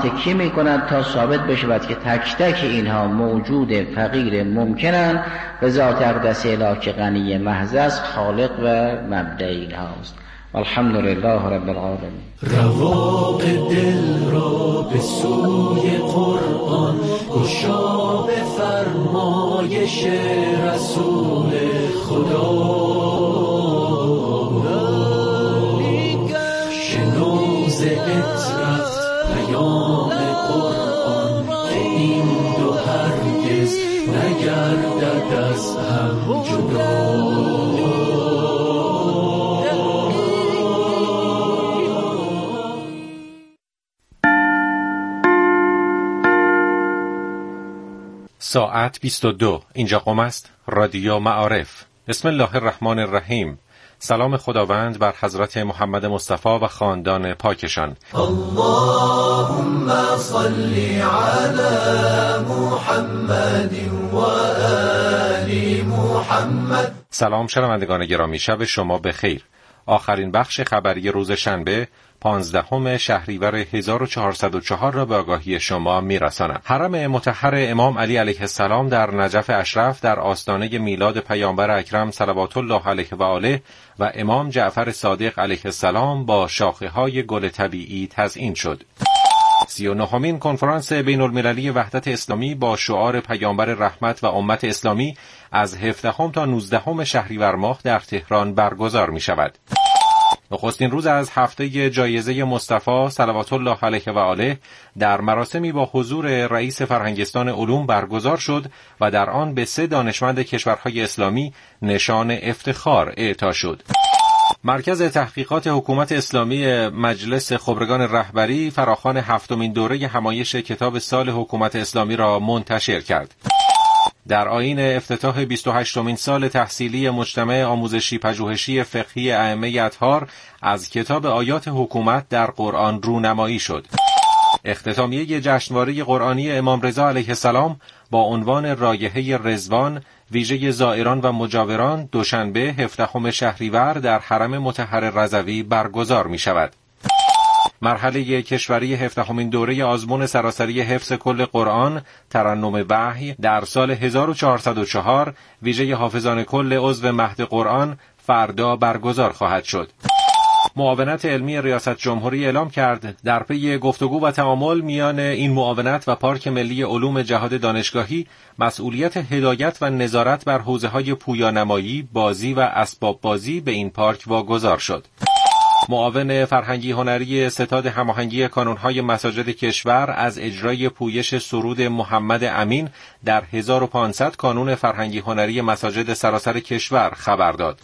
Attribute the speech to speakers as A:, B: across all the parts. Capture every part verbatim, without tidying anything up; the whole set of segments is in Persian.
A: تکی می کند تا ثابت بشود که تک تک اینها موجود فقیر ممکنند و ذات اقدس الهی که غنی محض است خالق و مبدأ اینهاست. الحمد لله رب العالمین.
B: رواق دل را به سوی قرآن گشا به فرمایش رسول خدا. شنوز اطرت پیام قرآن که این دو هرگز نگردد از هم جدا.
C: ساعت بیست و دو. اینجا قم است رادیو معارف. بسم الله الرحمن الرحیم. سلام خداوند بر حضرت محمد مصطفی و خاندان پاکشان.
B: اللهم صل علی محمد و آل محمد.
C: سلام شنوندگان گرامی، شب شما بخیر. آخرین بخش خبری روز شنبه پانزدهم شهریور هزار و چهارصد و چهار را به آگاهی شما میرسانم. حرم مطهر امام علی علیه السلام در نجف اشرف در آستانه میلاد پیامبر اکرم صلوات الله علیه و آله و امام جعفر صادق علیه السلام با شاخه‌های گل طبیعی تزیین شد. سی و نهمین کنفرانس بین المللی وحدت اسلامی با شعار پیامبر رحمت و امت اسلامی از هفدهم تا نوزدهم شهریور ماه در تهران برگزار می شود. نخستین روز از هفته جایزه مصطفی صلوات الله علیه و آله در مراسمی با حضور رئیس فرهنگستان علوم برگزار شد و در آن به سه دانشمند کشورهای اسلامی نشان افتخار اعطا شد. مرکز تحقیقات حکومت اسلامی مجلس خبرگان رهبری فراخوان هفتمین دوره همایش کتاب سال حکومت اسلامی را منتشر کرد. در آیین افتتاح بیست و هشتمین سال تحصیلی مجتمع آموزشی پژوهشی فقهی ائمه اطهار از کتاب آیات حکومت در قرآن رونمایی شد. اختتامیه جشنواره قرآنی امام رضا علیه السلام با عنوان رایحه رضوان ویژه زائران و مجاوران دوشنبه هفدهم شهریور در حرم مطهر رضوی برگزار می شود. مرحله کشوری هفدهمین دوره آزمون سراسری حفظ کل قرآن ترنم وحی در سال هزار و چهارصد و چهار ویژه حافظان کل عضو مهد قرآن فردا برگزار خواهد شد. معاونت علمی ریاست جمهوری اعلام کرد در پی گفتگو و تعامل میان این معاونت و پارک ملی علوم جهاد دانشگاهی مسئولیت هدایت و نظارت بر حوزه‌های پویانمایی، بازی و اسباب بازی به این پارک واگذار شد. معاون فرهنگی هنری ستاد هماهنگی کانونهای مساجد کشور از اجرای پویش سرود محمد امین در هزار و پانصد کانون فرهنگی هنری مساجد سراسر کشور خبر داد.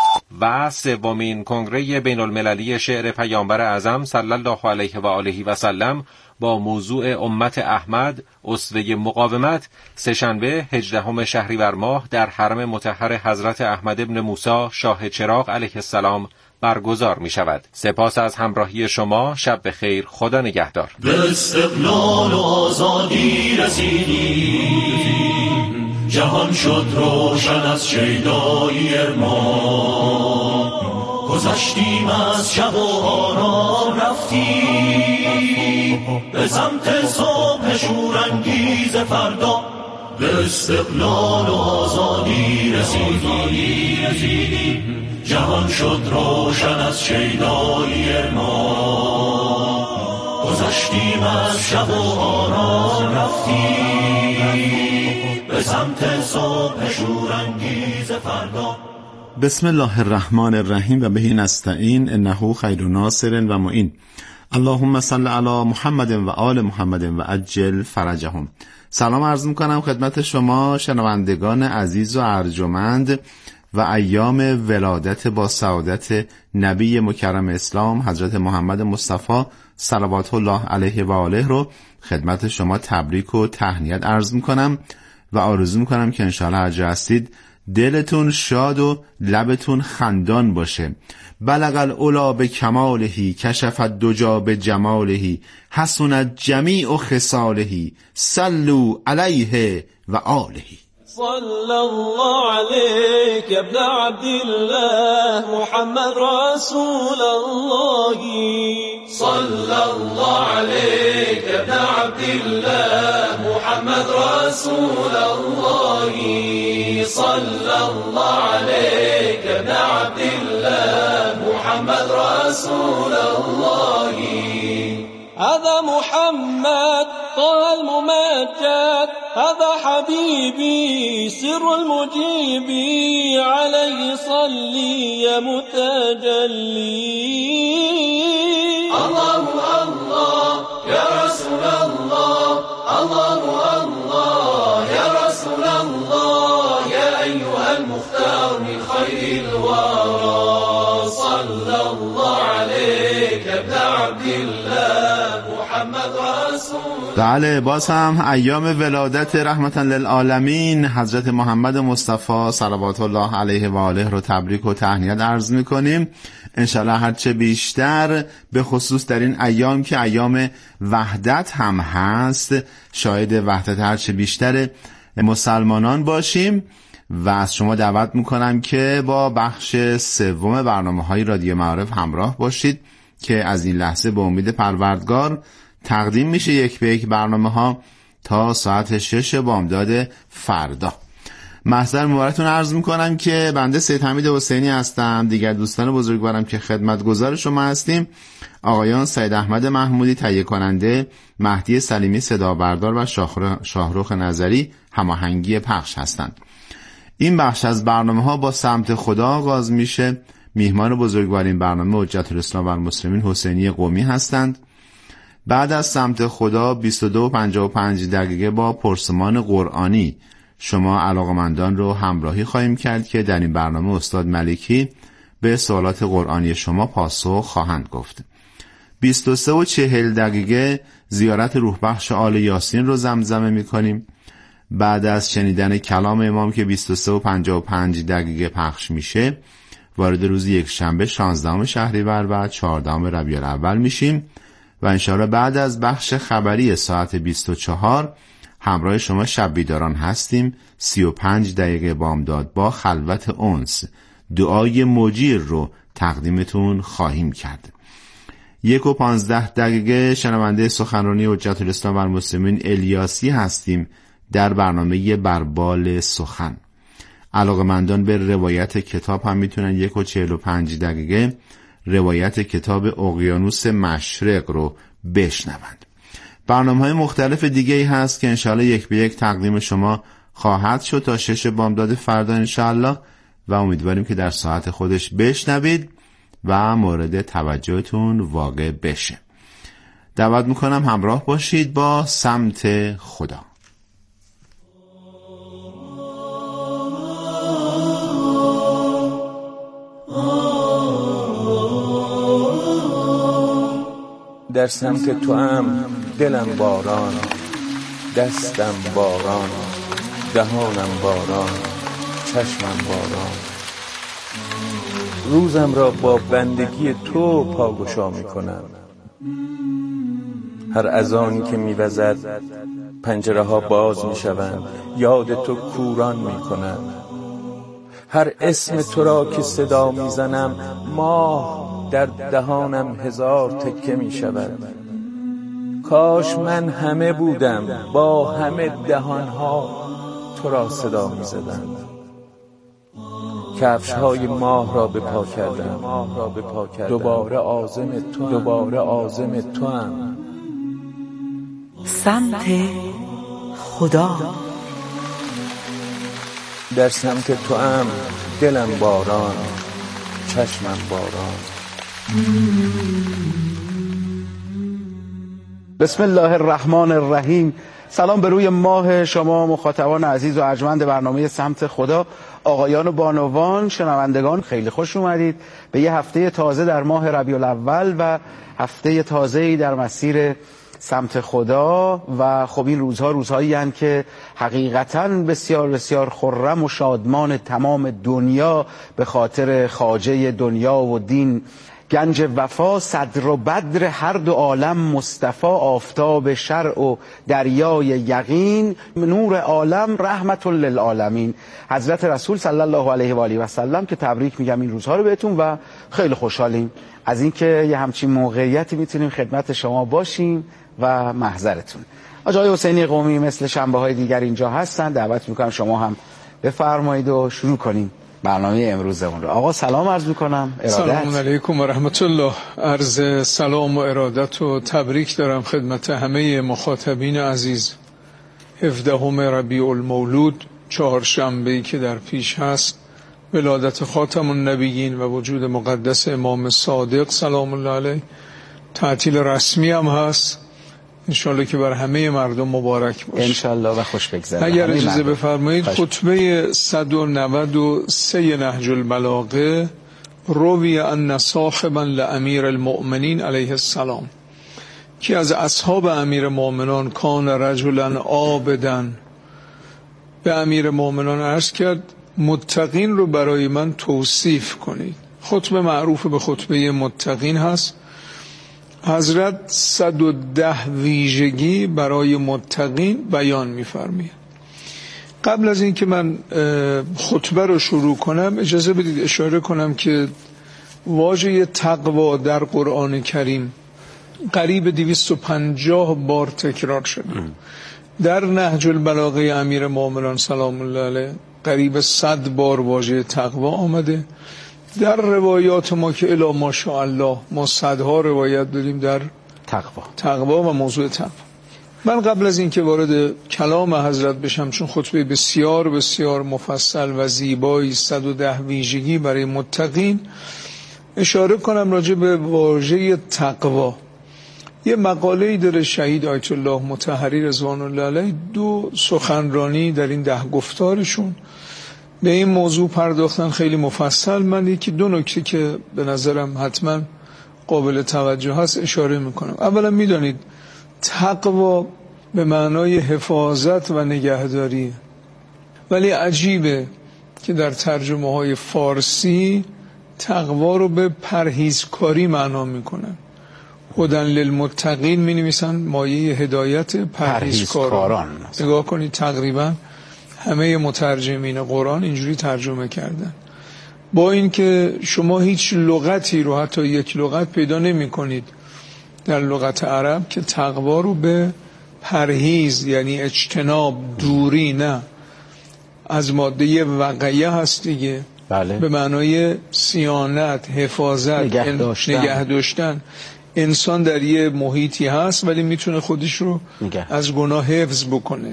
C: و سومین کنگره بین المللی شعر پیامبر اعظم صلی الله علیه و آله و سلم با موضوع امت احمد اسوه مقاومت سه‌شنبه هجدهم شهریور ماه در حرم مطهر حضرت احمد ابن موسی شاه چراغ علیه السلام برگزار می شود. سپاس از همراهی شما. شب بخیر. خدا نگهدار.
B: به استقلال و آزادی رسیدیم، جهان شد روشن از شیدایی ارمان. گذشتیم از شب و آرام رفتیم به سمت صبح شورانگیز فردا. به استقلال و آزادی رسیدیم، جهان شد روشن از شیدایی ارمان. گذشتیم از شب و آرام رفتیم به سمت صبح شورانگیز فردا.
D: بسم الله الرحمن الرحیم و بهی نستعین انه خیر ناصر و معین. اللهم صل علی محمد و آل محمد و عجل فرجهم. سلام عرض میکنم خدمت شما شنوندگان عزیز و ارجمند و ایام ولادت با سعادت نبی مکرم اسلام حضرت محمد مصطفی صلوات الله علیه و آله رو خدمت شما تبریک و تهنیت عرض میکنم و آرزو میکنم که انشاءالله هر جا هستید دلتون شاد و لبتون خندان باشه. بلغ العلا به کمالهی کشفت دجا به جمالهی حسنت جمیع خصالهی صلوا علیه و آلهی.
E: صلى الله عليك يا ابن عبد الله محمد رسول الله. صلى الله عليك يا ابن الله محمد رسول الله صلى الله عليك ابن عبد الله محمد رسول الله هذا محمد طه الممجد هذا حبيبي سر المجيبي عليه صلي يا متجلي الله الله يا رسول الله الله الله يا رسول الله يا أيها المختار من خير الورى صلى الله عليك ابن عبد الله محمد رسول.
D: بله، باز هم ایام ولادت رحمتا للعالمین حضرت محمد مصطفی صلوات الله علیه و آله رو تبریک و تهنیت عرض میکنیم. انشالله هرچه بیشتر به خصوص در این ایام که ایام وحدت هم هست شاهد وحدت هرچه بیشتر مسلمانان باشیم و از شما دعوت میکنم که با بخش سوم برنامه های رادیو معارف همراه باشید که از این لحظه به امید پروردگار تقدیم میشه یک به یک برنامه ها تا ساعت شش بامداد فردا. محضر مبارکتون عرض میکنم که بنده سید حمید حسینی هستم. دیگر دوستان بزرگوارم که خدمتگزار شما هستیم آقایان سید احمد محمودی تهیه کننده، مهدی سلیمی صدا بردار و شاهرخ نظری هماهنگی پخش هستند. این بخش از برنامه ها با سمت خدا آغاز میشه. میهمان بزرگوار این برنامه حجت الاسلام و المسلمین حسینی قمی هستند. بعد از سمت خدا بیست و دو و پنجاه و پنج دقیقه با پرسمان قرآنی شما علاقمندان رو همراهی خواهیم کرد که در این برنامه استاد ملکی به سوالات قرآنی شما پاسخ خواهند گفت. بیست و سه و چهل دقیقه زیارت روح بخش آل یاسین رو زمزمه می کنیم. بعد از شنیدن کلام امام که بیست و سه و پنجاه و پنج دقیقه پخش میشه وارد روز یک شنبه شانزدهم شهریور و چهاردهم ربیع الاول میشیم و انشاءالله بعد از بخش خبری ساعت بیست و چهار همراه شما شب بیداران هستیم. سی و پنج دقیقه بامداد با خلوت انس دعای مجیر رو تقدیمتون خواهیم کرد. یک و پانزده دقیقه شنونده سخنرانی حجت الاسلام و المسلمین الیاسی هستیم در برنامه بربال سخن. علاقمندان به روایت کتاب هم میتونن یک و چهل و پنج دقیقه روایت کتاب اقیانوس مشرق رو بشنوند. برنامه‌های مختلف دیگه ای هست که انشاءالله یک به یک تقدیم شما خواهد شد تا شش بامداد فردا انشاءالله و امیدواریم که در ساعت خودش بشنوید و مورد توجهتون واقع بشه. دعوت میکنم همراه باشید با سمت خدا.
F: در سمت تو هم دلم باران، دستم باران، دهانم باران، چشمم باران. روزم را با بندگی تو پاگشا می کنم. هر اذانی که می وزد پنجره ها باز می شوند، یاد تو کوران می کنم. هر اسم تو را که صدا می زنم ماه در دهانم هزار تکه می شود. کاش من همه بودم با همه دهانها تو را صدا می زدند. کفش های ماه را به پا کردم، دوباره عازم تو دوباره عازم تو هم.
G: سمت خدا.
F: در سمت تو هم دلم باران، چشمم باران.
H: بسم الله الرحمن الرحیم. سلام به روی ماه شما مخاطبان عزیز و ارجمند برنامه سمت خدا، آقایان و بانوان، شنوندگان، خیلی خوش اومدید به یه هفته تازه در ماه ربیع الاول و هفته تازه‌ای در مسیر سمت خدا. و خب این روزها روزهایی هستند که حقیقتاً بسیار بسیار خرم و شادمان تمام دنیا به خاطر خواجه دنیا و دین، گنج وفا، صدر و بدر هر دو عالم مصطفی، آفتاب شرع و دریای یقین، نور عالم، رحمت للعالمین، حضرت رسول صلی الله علیه و آله و سلم، که تبریک میگم این روزها رو بهتون و خیلی خوشحالیم از اینکه یه همچین موقعیتی میتونیم خدمت شما باشیم و محضرتون. آقای حسینی قمی مثل شنبه های دیگر اینجا هستن. دعوت میکنم شما هم بفرمایید و شروع کنیم برنامه امروزمون رو. آقا سلام عرض میکنم. ارادت.
I: سلام علیکم و رحمت الله. عرض سلام و ارادت و تبریک دارم خدمت همه مخاطبین عزیز. هفدهم ربیع المولود، چهارشنبه‌ای که در پیش هست، ولادت خاتم النبیین و وجود مقدس امام صادق سلام الله علیه. تعطیل رسمی هم هست، انشالله که بر همه مردم مبارک باشه
H: انشالله و خوش بگذره.
I: اگر اجازه بفرمایید خطبه صد و نود و سه نهج البلاغه، روی ان صاحبا لامیر المؤمنین علیه السلام، که از اصحاب امیر مؤمنان کان رجلا عابدا، به امیر مؤمنان عرض کرد متقین رو برای من توصیف کنید. خطبه معروف به خطبه متقین هست. حضرت صد و ده ویژگی برای متقین بیان می‌فرماید. قبل از اینکه من خطبه رو شروع کنم اجازه بدید اشاره کنم که واژه تقوا در قرآن کریم قریب دویست و پنجاه بار تکرار شده. در نهج البلاغه امیر مومنان سلام الله علیه قریب صد بار واژه تقوا آمده. در روایات ما که الا ماشاءالله ما صدها روایت داریم در
H: تقوا
I: تقوا و موضوع تقوا. من قبل از اینکه وارد کلام حضرت بشم، چون خطبه بسیار بسیار مفصل و زیبایی صد و ده ویژگی برای متقین، اشاره کنم راجع به واژه تقوا. یه مقاله‌ای داره شهید آیت الله مطهری رضوان الله علیه، دو سخنرانی در این ده گفتارشون به این موضوع پرداختن خیلی مفصل. من یکی دو نکته که به نظرم حتما قابل توجه هست اشاره میکنم. اولا میدانید تقوا به معنای حفاظت و نگهداری، ولی عجیبه که در ترجمه های فارسی تقوا رو به پرهیزکاری معنا میکنن. هدن للمتقین می نویسن مایه هدایت پرهیزکاران. نگاه کنید تقریبا همه مترجمین قرآن اینجوری ترجمه کردن، با اینکه شما هیچ لغتی رو حتی یک لغت پیدا نمی کنید در لغت عرب که تقوا رو به پرهیز یعنی اجتناب، دوری، نه، از ماده وقیه هست دیگه.
H: بله. به
I: معنای صیانت، حفاظت،
H: نگه داشتن.
I: نگه داشتن. انسان در یه محیطی هست ولی میتونه خودش رو نگه. از گناه حفظ بکنه،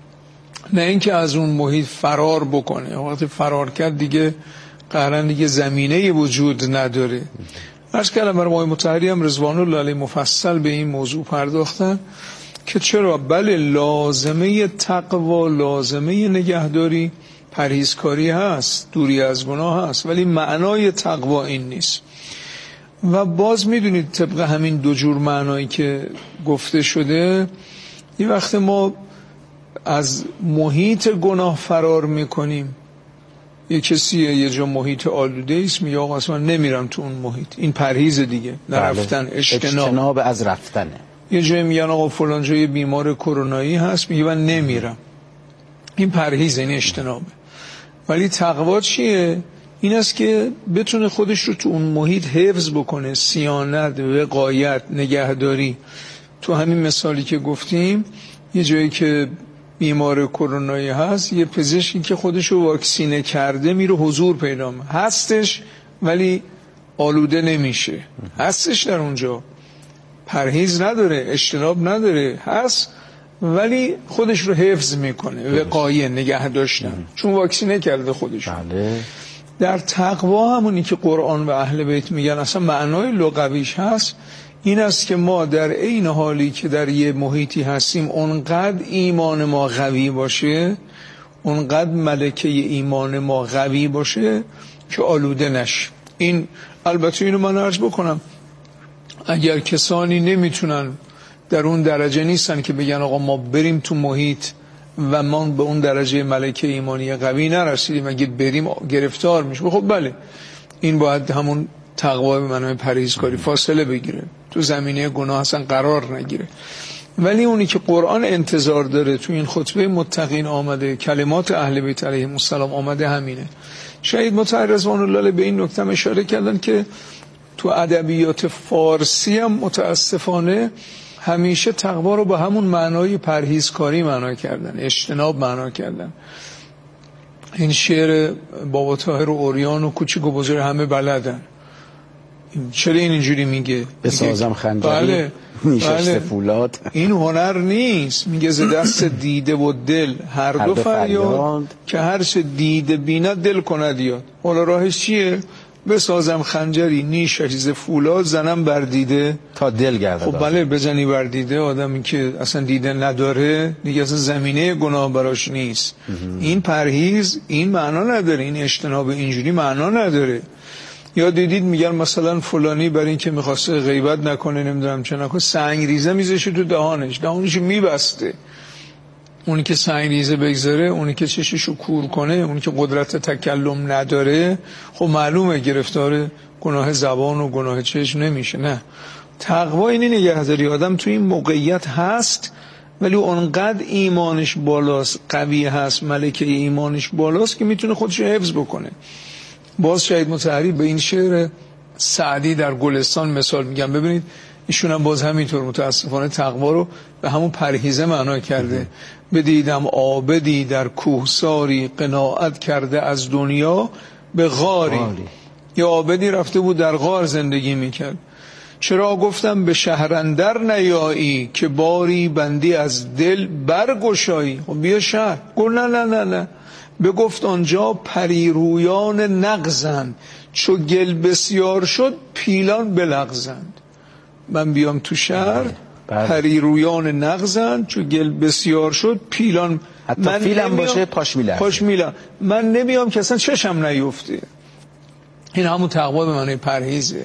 I: نه اینکه از اون محیط فرار بکنه. وقتی فرار کرد دیگه قهرن دیگه زمینه وجود نداره. عرض کردم برای آقای مطهری هم رضوان الله علیه مفصل به این موضوع پرداختن که چرا بله لازمه تقوا، لازمه نگهداری پرهیزکاری هست، دوری از گناه هست، ولی معنای تقوا این نیست. و باز میدونید طبق همین دو جور معنایی که گفته شده، یه وقت ما از محیط گناه فرار میکنیم. یه کسیه یه جا محیط آلوده است، میگه آقا اصلا نمیرم تو اون محیط، این پرهیز دیگه، نرفتن، اجتناب.
H: اجتناب از رفتنه.
I: یه جایی میگن آقا فلان جای بیمار کرونایی هست، میگه من نمیرم، این پرهیز، این اجتنابه. ولی تقوا چیه؟ این است که بتونه خودش رو تو اون محیط حفظ بکنه، صیانت، وقایت، نگهداری. تو همین مثالی که گفتیم یه جایی که بیمار کرونایی هست، یه پزشکی که خودش رو واکسینه کرده میره حضور پیدا میکنه، هستش ولی آلوده نمیشه، هستش در اونجا، پرهیز نداره، اجتناب نداره، هست ولی خودش رو حفظ میکنه، وقایه، نگه داشتن، چون واکسینه کرده خودش.
H: بله.
I: در تقوا همونی که قرآن و اهل بیت میگن اصلا معنای لغویش هست این است که ما در عین حالی که در یه محیطی هستیم اونقدر ایمان ما قوی باشه، اونقدر ملکه ایمان ما قوی باشه که آلوده نشه. این البته اینو من عرض بکنم، اگر کسانی نمیتونن، در اون درجه نیستن که بگن آقا ما بریم تو محیط و ما به اون درجه ملکه ایمانی قوی نرسیدیم، اگه بریم گرفتار میشه، خب بله این باید همون تقوا به معنای پرهیزکاری فاصله بگیره، تو زمینه گناه اصلا قرار نگیره. ولی اونی که قرآن انتظار داره تو این خطبه متقین آمده، کلمات اهل بیت علیهم السلام آمده، همینه. شهید مطهر رضوان الله علیه به این نکته اشاره کردن که تو ادبیات فارسی هم متاسفانه همیشه تقوا رو با همون معنای پرهیزکاری معنا کردن، اجتناب معنا کردن. این شعر بابا طاهر و اوریان و کوچیک و بزرگ همه بلدن. چرا این اینجوری میگه؟
H: بسازم خنجری
I: بله
H: نیشسته فولاد.
I: این هنر نیست، میگه ز دست دیده و دل هر دو فریاد که هر چه دیده بیند دل کند یاد. حالا راهش چیه؟ بسازم خنجری نیشش ز فولاد زنم بر دیده
H: تا دل گردد.
I: خب بله، بزنی بر دیده آدمی که اصلا دیده نداره دیگه اصلا زمینه گناه براش نیست. این پرهیز این معنا نداره، این اجتناب اینجوری معنا نداره. یا دیدید میگن مثلا فلانی برای این که میخواسته غیبت نکنه نمیدونم چه نکنه سنگ ریزه میذاشه تو دهانش، دهانشو میبسته. اونی که سنگ ریزه بگذاره، اونی که چششو کور کنه، اونی که قدرت تکلم نداره، خب معلومه گرفتار گناه زبان و گناه چشم نمیشه. نه، تقوا اینه نگهداری آدم تو این موقعیت هست ولی اونقدر ایمانش بالاست، قوی هست، ملکه ایمانش بالاست که میتونه خودش حفظ بکنه. باز شهید مطهری به این شعر سعدی در گلستان مثال میگم. ببینید ایشون هم باز همینطور متاسفانه تقوا رو به همون پرهیزه معنا کرده. بدیدم عابدی در کوهساری قناعت کرده از دنیا به غاری. غاری. یه عابدی رفته بود در غار زندگی میکرد. چرا گفتم به شهر اندر نیایی که باری بندی از دل برگشایی. خب بیا شهر. گفت نه نه نه نه، بگفت آنجا پریرویان نغزند چو گل بسیار شد پیلان بلغزند. من بیام تو شهر پریرویان نغزند چو گل بسیار شد پیلان،
H: حتی من فیلم باشه پاش میلرزه.
I: پاش میلرزه. من نمیام که اصلا چشم نیفته. این همون تقوا به معنی پرهیزه.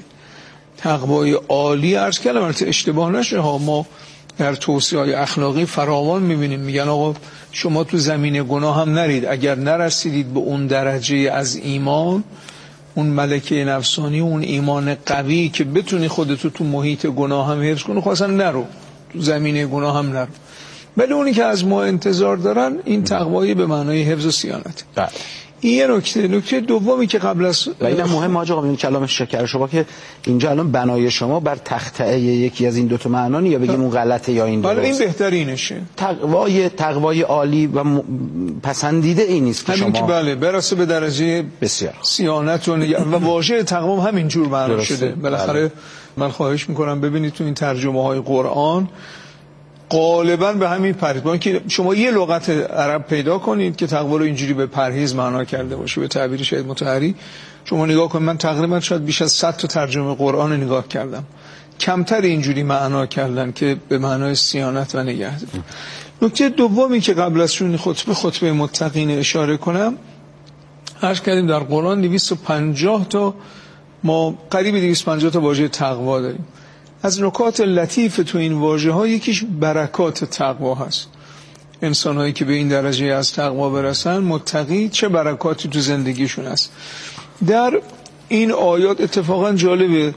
I: تقوای عالی عرض کردم، البته اشتباه نشه ها، ما در توصیه‌های اخلاقی فراوان میبینیم میگن آقا شما تو زمین گناه هم نرید، اگر نرسیدید به اون درجه از ایمان، اون ملکه نفسانی، اون ایمان قوی که بتونی خودتو تو محیط گناه هم حفظ کنی، خواستن نرو تو زمین گناه هم نرو. ولی اونی که از ما انتظار دارن این تقوایی به معنای حفظ و صیانت.
H: بله.
I: این یه نکته. نکته دومی که قبل از
H: و این مهم آقا این کلام شکر شما که اینجا الان بنای شما بر تخته یکی از این دو تا معنا یا بگیم اون غلطه یا این درست.
I: بله این بهترینشه.
H: تقوای تقوای عالی و م... پسندیده این نیست که
I: همین
H: شما
I: که بله برسه به درجه
H: بسیار
I: صیانت و نگ... و واژه تقوا همین جور معنا شده. بالاخره بله. من خواهش میکنم ببینید تو این ترجمه های قرآن غالبا به همین پرهیز که شما یه لغت عرب پیدا کنید که تقوا رو اینجوری به پرهیز معنا کرده باشه. به تعبیر شهید مطهری شما نگاه کنید، من تقریبا شاید بیش از صد تا ترجمه قرآن رو نگاه کردم، کمتر اینجوری معنا کردن که به معنای صیانت و نگهداری. نکته دومی که قبل از شون خطبه خطبه متقین اشاره کنم، عرض کردیم در قرآن دویست و پنجاه تا ما قریب دویست و پنجاه تا واژه تقوا داریم. از نکات لطیف تو این واژه ها یکیش برکات تقوا هست. انسان هایی که به این درجه از تقوا برسن، متقی، چه برکاتی تو زندگیشون هست. در این آیات اتفاقا جالبه،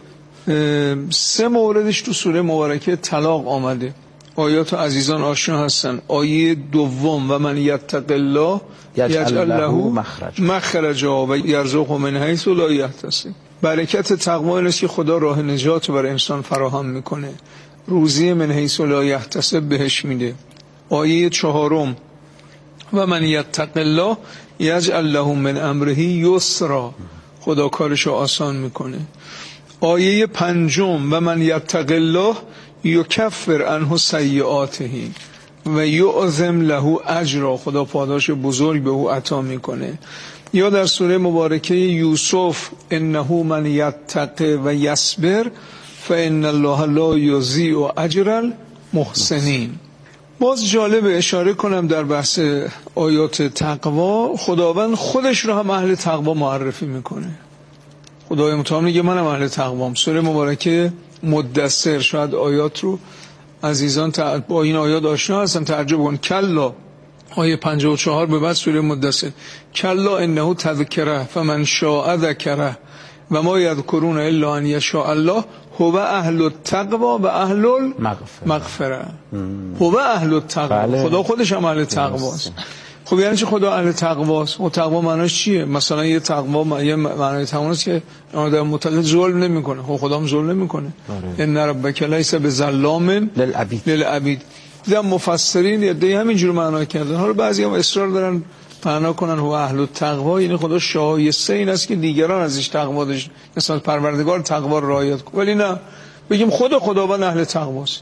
I: سه موردش تو سوره مبارکه طلاق آمده. آیات عزیزان آشنا هستن. آیه دوم و من یتق الله یجعل له مخرجا و یرزقه من حیث لا یحتسب. برکت تقوا اینه که خدا راه نجات برای انسان فراهم میکنه، روزی من حیث لا یحتسب بهش میده. آیه چهارم و من یتق الله یجعل له من امره یسرا، خدا کارشو آسان میکنه. آیه پنجم و من یتق الله یکفر عنه سیئاته و یعظم له اجرا، خدا پاداش بزرگ به او عطا میکنه. یا در سوره مبارکه یوسف انه من یتق و یصبر فان الله لا یضیع اجر المحسنین. باز جالبه اشاره کنم در بحث آیات تقوا، خداوند خودش رو هم اهل تقوا معرفی میکنه. خدای متعال میگه منم اهل تقوام. سوره مبارکه مدثر، شاید آیات رو عزیزان با این آیات آشنا هستن تعجب کن. کلا، آیه پنجاه و چهار به بعد سوره مدثر، کلا انه تذکره فمن شاء ذکره و ما یذکرون الا ان یشاء الله هو اهل التقوا و اهل المغفره. هو اهل التقوا، خدا خودش هم اهل تقوا است. خب یعنی چه خدا اهل تقواست؟ و تقوا معناش چیه؟ مثلا یه تقوا یه معنای تقوا است که آدم متقی ظلم نمیکنه. خب خدا هم ظلم نمیکنه. ان ربک لیس بظلام
H: للعبید.
I: للعبید. دیدم مفسرین یه دی همینجور معنا کردن. حالا بعضی‌ها اصرار دارن معنا کنن هو اهل التقوا، یعنی خدا شایسته این است که دیگران ازش تقوا داشت، مثلا پروردگار تقوا رو رعایت کنه. ولی نه بگیم خود خداوند اهل تقواست.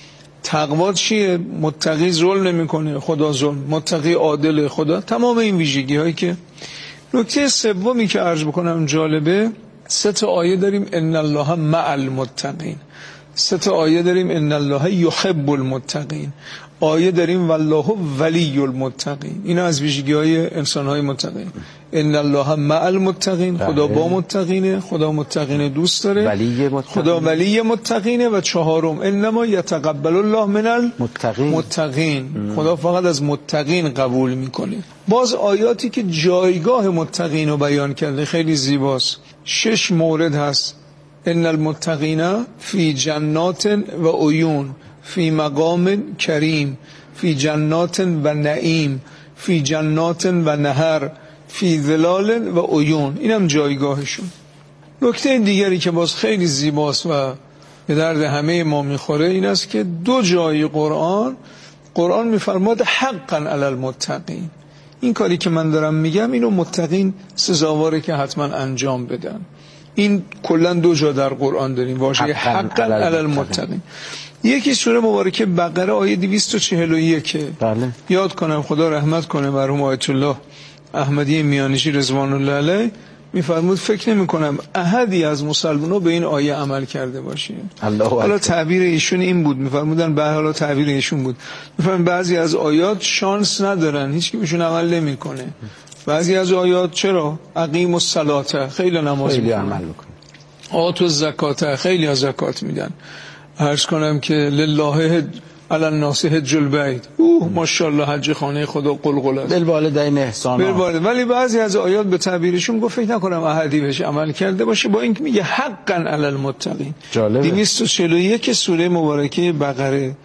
I: تقوا چیه؟ متقی ظلم نمیکنه، خدا ظلم، متقی عادل، خدا، تمام این ویژگی هایی که. نکته سومی که عرض بکنم جالبه، سه تا آیه داریم ان الله مع المتقین، سه تا آیه داریم ان الله یحب المتقین، آیه داریم والله ولی المتقین. اینا از ویژگی های انسان های متقین. ان الله مع المتقین، خدا با متقینه، خدا متقین دوست داره،
H: ولی
I: خدا ولی متقینه. و چهارم انما یتقبل الله من
H: المتقین،
I: متقین. خدا فقط از متقین قبول میکنه. باز آیاتی که جایگاه متقین رو بیان کرده خیلی زیباست. شش مورد هست. ان المتقین فی جنات و عیون، فی مقام کریم، فی جنات و نعیم، فی جنات و نهر، فی ظلال و عیون. اینم جایگاهشون. نکته دیگری که باز خیلی زیباست و به درد همه ما میخوره این است که دو جای قرآن قرآن میفرماد حقا علی المتقین. این کاری که من دارم میگم اینو متقین سزاواره که حتما انجام بدن. این کلا دو جا در قرآن داریم واژه حقا علی المتقین. یکی سوره مبارکه بقره آیه دویست و چهل و یک.
H: بله.
I: یاد کنم خدا رحمت کنه مرحوم آیت الله احمدی میانشی رضوان الله علیه، میفرمود فکر نمی کنم احدی از مسلمان‌ها به این آیه عمل کرده باشه. حالا تعبیر ایشون این بود، میفرمودن به حالا تعبیر ایشون بود، میفرمودن بعضی از آیات شانس ندارن، هیچ کی بهشون عمل نمیکنه. بعضی از آیات چرا؟ اقیم الصلاه، خیلی نماز
H: خیلی
I: میکنن،
H: عمل میکنن.
I: آتوا الزکات، خیلی از زکات میدن. عرض کنم که لله علی الناس حج البیت، اوه ماشاءالله حج خانه خدا قلقل است.
H: بالوالدین احسان.
I: بالوالدین. ولی بعضی از آیات به تعبیرشون گفت فکر نکنم احدی بهش عمل کرده باشه، با اینکه میگه حقا علی المتقین.
H: جالبه.
I: دویست و چهل و یک سوره مبارکه بقره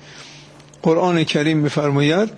I: قرآن کریم میفرماید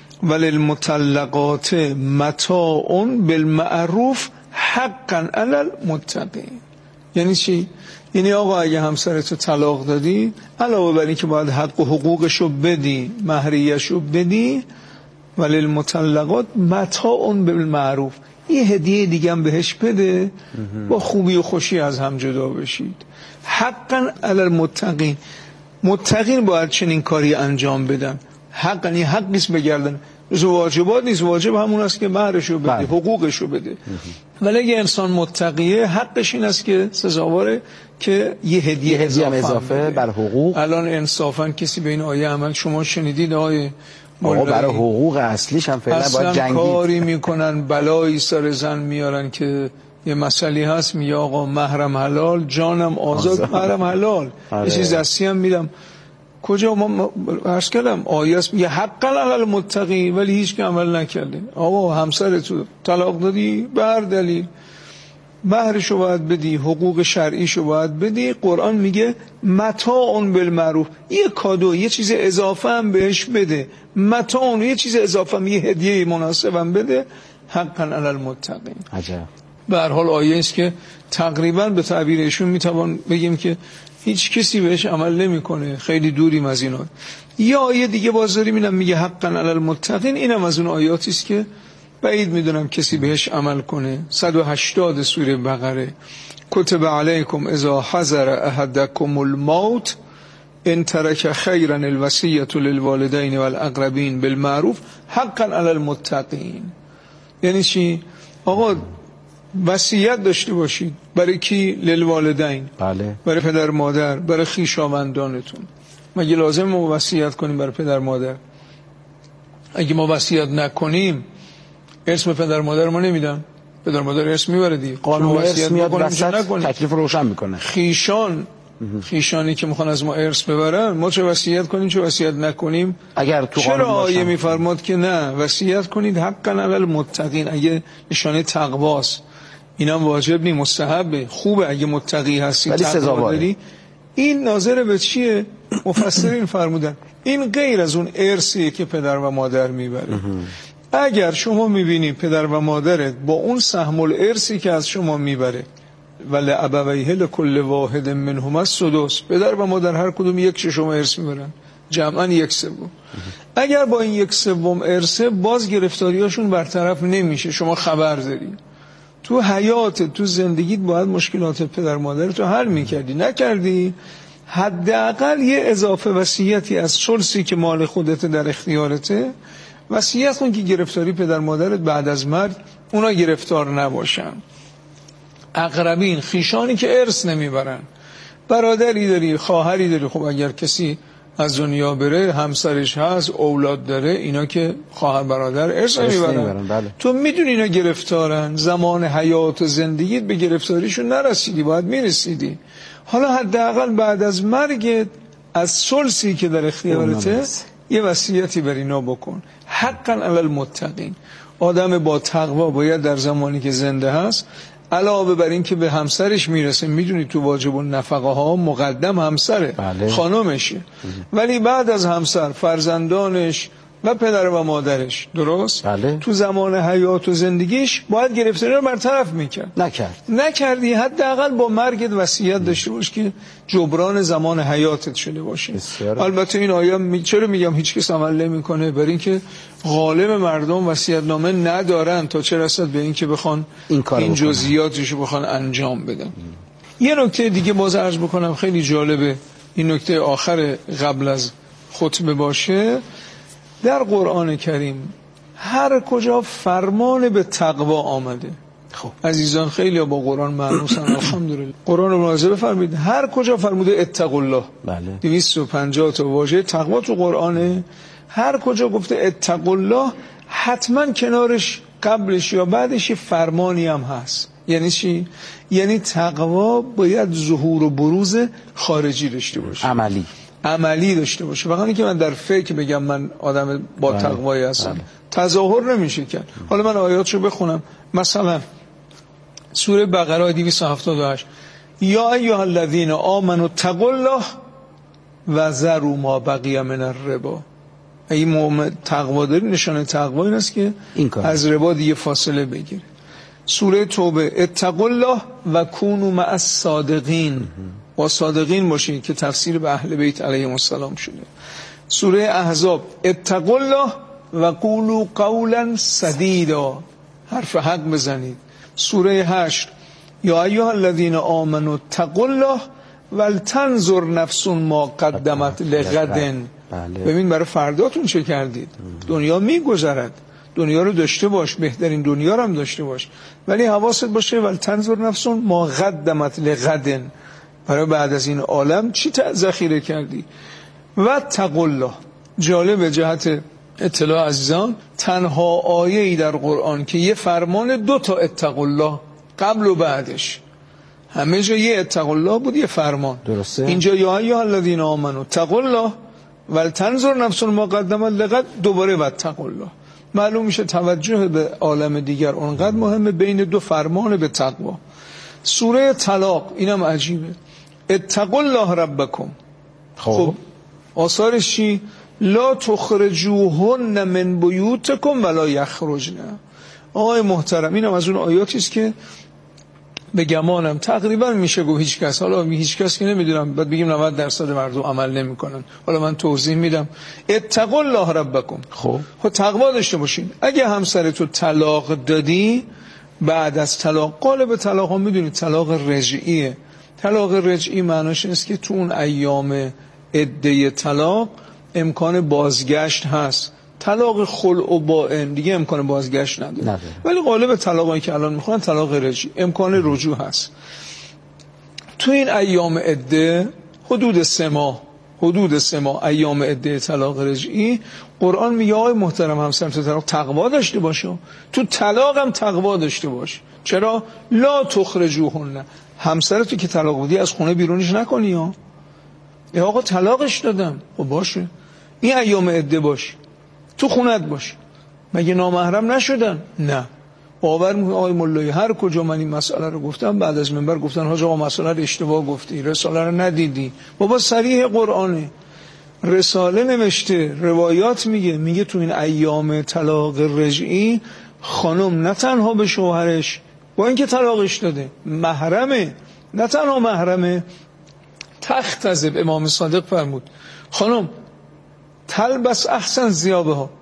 I: وللمطلقات متاع بالمعروف حقا علی المتقین. یعنی چی؟ یعنی آقا اگه همسرتو طلاق دادی، علاوه بر این که باید حق و حقوقشو بدی، مهریه‌شو بدی، ولی المطلقات متاع بالمعروف، یه هدیه دیگه هم بهش بده، با خوبی و خوشی از هم جدا بشید. حقا علی المتقین. متقین باید چنین کاری انجام بدن. حقا یه حق نیست بگردن، واجبات نیست. واجب همون است که مهرشو بده، حقوقشو بده. ولی اگه انسان متقیه حقش این است که سزاواره که یه هدیه,
H: هدیه اضافه بر حقوق.
I: الان انصافا کسی به این آیه عمل، شما شنیدید آیه
H: آقا برای حقوق اصلیش هم فعلا باید جنگید.
I: کاری میکنن بلایی سر زن میارن که یه مسئله هست، میگه آقا محرم حلال جانم آزاد، محرم حلال. یه چیز دستی هم میدم کجا ما عرض کردم آیه است میگه حقا علی المتقین، ولی هیچ که عمل نکرده. آقا همسر تو طلاق دادی به هر دلیل، مهرشو باید بدی، حقوق شرعیشو باید بدی. قرآن میگه متاع بالمعروف، یه کادو، یه چیز اضافه هم بهش بده. متاع، یه چیز اضافه هم، یه هدیه مناسب هم بده. حقا علی المتقین.
H: عجب.
I: به هر حال آیه است که تقریبا به تعبیر ایشون میتوان بگیم که هیچ کسی بهش عمل نمیکنه، خیلی دوریم از اینا. یا آیه دیگه باز داریم اینم میگه حقا علی المتقین، اینم از اون آیاتی است که بعید میدونم کسی بهش عمل کنه. صد و هشتاد سوره بقره کتب علیکم اذا حضر احدکم الموت ان ترک خیرا الوصیة للوالدین والاقربین بالمعروف حقا علی المتقین. یعنی چی؟ آقا وصیت داشته باشید. برای کی؟ للوالدین.
H: بله.
I: برای پدر مادر، برای خویشاوندانتون. مگه لازم ما وصیت کنیم برای پدر مادر؟ اگه ما وصیت نکنیم ارث پدر مادر ما نمیدن. پدر مادر ارث میبره دیگه.
H: قانون ارث میاد وسط تکلیف روشن میکنه.
I: خیشان خیشانی که میخوان از ما ارث ببرن، ما چه وصیت کنیم چه وصیت نکنیم؟
H: اگر تو
I: چرا آیه میفرماد که نه وصیت کنید حقا علی المتقین؟ اگه نشانه تقواست اینم واجب نی، مستحبه، خوبه اگه متقی هستی تقوا داری. این ناظر به چیه؟ مفسرین فرمودن این غیر از اون ارثیه که پدر و مادر میبره. اگر شما میبینی پدر و مادرت با اون سهم الارثی که از شما میبره ولی ابویه لکل واحد منهما السدس، پدر و مادر هر کدوم یک ششم ارث میبرن، جمعا یک سوم. اگر با این یک سوم ارثه باز گرفتاریاشون برطرف نمیشه، شما خبر داری تو حیات تو زندگیت باید مشکلات پدر مادر تو حل میکردی، نکردی، حداقل یه اضافه وصیتی از ثلثی که مال خودت در اختیارته وصیت کن که گرفتاری پدر مادرت بعد از مرگ اونا گرفتار نباشن. اقربین، خیشانی که ارث نمیبرن، برادری داری، خواهری داری، خب اگر کسی از دنیا بره همسرش هست، اولاد داره، اینا که خواهر برادر ارث نمیبرن. بله. تو میدونی اینا گرفتارن، زمان حیات و زندگیت به گرفتاریشون نرسیدی، باید میرسیدی. حالا حداقل بعد از مرگت از ثلثی که در اختیارته یه وصیتی بر اینا بکن. حقا علی المتقین، آدم با تقوا باید در زمانی که زنده هست علاوه بر این که به همسرش میرسه، میدونی تو واجب النفقه ها مقدم همسره، بله. خانمشه، ولی بعد از همسر فرزندانش و پدر و مادرش، درست؟
H: بله.
I: تو زمان حیات و زندگیش باید گرفتاری رو برطرف میکرد،
H: نکرد
I: نکردی، حداقل با مرگت وصیت داشته باش که جبران زمان حیاتت شده باشه. البته این آیه می... چرا میگم هیچ کس عمل نمیکنه؟ برای اینکه غالب مردم وصیت‌نامه ندارن تا چه رسد به اینکه بخوان این, این جزئیاتشو بخوان انجام بدن. یه نکته دیگه باز عرض بکنم خیلی جالبه، این نکته آخر قبل از خطبه باشه. در قرآن کریم هر کجا فرمان به تقوا آمده، خب عزیزان خیلی با قرآن معنوسن الحمدلله، قرآن رو ملاحظه بفرمایید، هر کجا فرموده اتقوا الله، بله، دویست و پنجاه تا واژه تقوا تو قرآنه، هر کجا گفته اتقوا الله حتما کنارش قبلش یا بعدش فرمانی هم هست. یعنی چی؟ یعنی تقوا باید ظهور و بروز خارجی داشته باشه، عملی عملی داشته باشه. فقط اینکه من در فکر بگم من آدم با تقوایی هستم، بله. تظاهر نمیشه کرد. حالا من آیاتشو بخونم. مثلا سوره بقره دویست و هفتاد و هشت، یا ایها الذین آمنوا اتقوا الله و ذروا ما بقی من الربا. این مؤمن تقوا داری، نشانه تقوا این است که این از ربا دیگه فاصله بگیره. سوره توبه اتقوا الله و کونوا مع الصادقین، با صادقین باشین که تفسیر به اهل بیت علیهم السلام شده. سوره احزاب اتقوا الله و قولوا قولا سدیدا، حرف حق بزنید. سوره هشت یا ایها الذین آمنوا اتقوا الله ولتنظر نفس ما قدمت لغد. ببین برای فرداتون چه کردید. دنیا میگذرد، دنیا رو داشته باش، بهترین دنیا رو هم داشته باش، ولی حواست باشه ولتنظر نفس ما قدمت لغد، برای بعد از این عالم چی ذخیره کردی. و اتقوا الله، جالب جهت اطلاع عزیزان، تنها آیه ای در قرآن که یه فرمان دو تا اتقوا الله قبل و بعدش، همه جا یه اتقوا الله بود، یه فرمان. درسته. اینجا یا ایها الذین آمنوا اتقوا الله ولتنظر نفس ما قدمت لغد، دوباره و اتقوا الله. معلوم میشه توجه به عالم دیگر اونقدر مهمه بین دو فرمان به تقوا. سوره طلاق اینم عجیبه، اتقوا الله ربکم. خب آثارش چی؟ لا تخرجوهن من بیوتکم ولا یخرجن. آقای محترم اینم از اون آیاتی است که به گمانم تقریبا میشه گفت هیچ کس، حالا هیچ کس که نمیدونم، بعد بگیم نود درصد مردم عمل نمیکنن، حالا من توضیح میدم. اتقوا الله ربکم. خب خب تقوا داشته باشین. اگه همسرتو طلاق دادی، بعد از طلاق، قالب طلاق ها میدونید طلاق رجعیه. طلاق رجعی معناش است که تو اون ایام عده طلاق امکان بازگشت هست. طلاق خلع و بائن دیگه امکان بازگشت نداره، ولی قالب طلاقایی که الان میخوان طلاق رجعی، امکان رجوع هست. تو این ایام عده حدود سه ماه حدود سه ماه ایام عده طلاق رجعی، قرآن میگه آقای محترم همسر تو طلاق تقوا داشته باشه، تو طلاق هم تقوا داشته باش. چرا؟ لا تخرجوهن، همسر تو که طلاق بودی از خونه بیرونش نکنی. ها ای آقا طلاقش دادم، خب باشه، این ایام عده باش، تو خونت باش، مگه نامحرم نشدن؟ نه. باور میکنه آقای مولایی هر کجا من این مسئله رو گفتم بعد از منبر گفتن حاج آقا مسئله رو اشتباه گفتی، رساله رو ندیدی. بابا صریح قرآنه، رساله نوشته، روایات میگه میگه تو این ایام طلاق رجعی خانم نه تنها به شوهرش با اینکه طلاقش داده محرمه، نه تنها محرمه، تختزب. امام صادق فرمود خانم تلبس احسن ثیابها،